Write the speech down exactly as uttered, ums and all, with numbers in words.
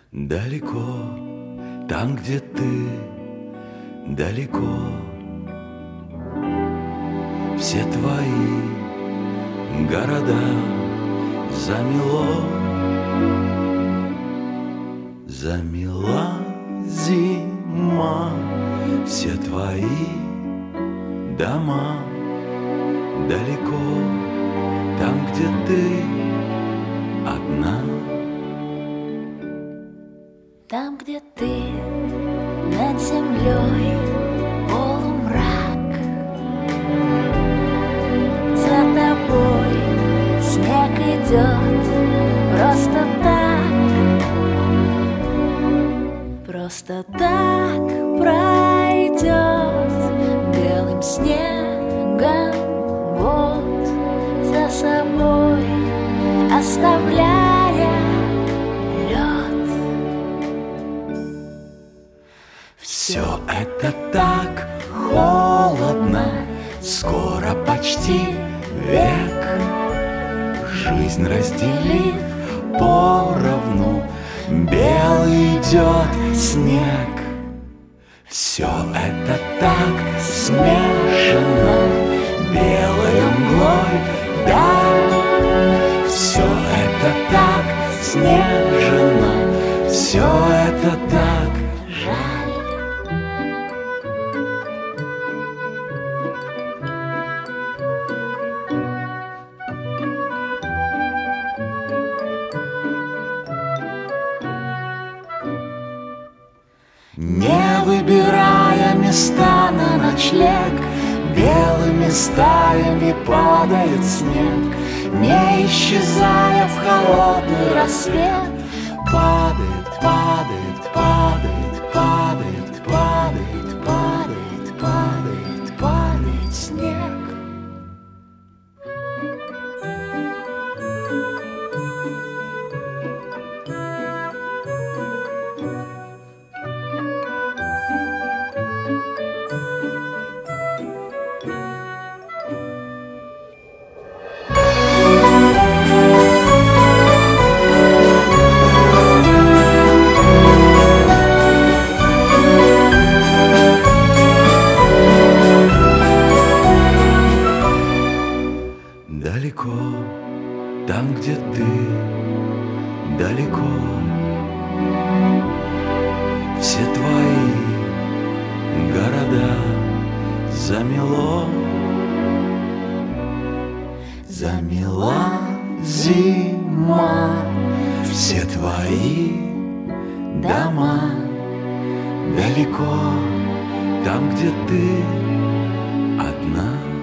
Далеко, там, где ты, далеко, все твои города замело, замела зима все твои дома. Далеко, там, где ты одна. Там, где ты над землей полумрак, за тобой снег идет просто так, просто так пройдет белым снегом год, за собой оставляя лед. Все это так холодно, скоро почти век. Жизнь разделив поровну, белый идет снег. Все это так смешано белой мглой, да. Все это так снежно, все это так жаль. Не выбирая места на ночлег, белыми стаями падает снег, не исчезая в холодный рассвет. Падает, падает, падает, падает, падает, падает, падает, падает снег. Далеко, там, где ты, далеко, все твои города замело, замела зима все твои дома. Далеко, там, где ты одна.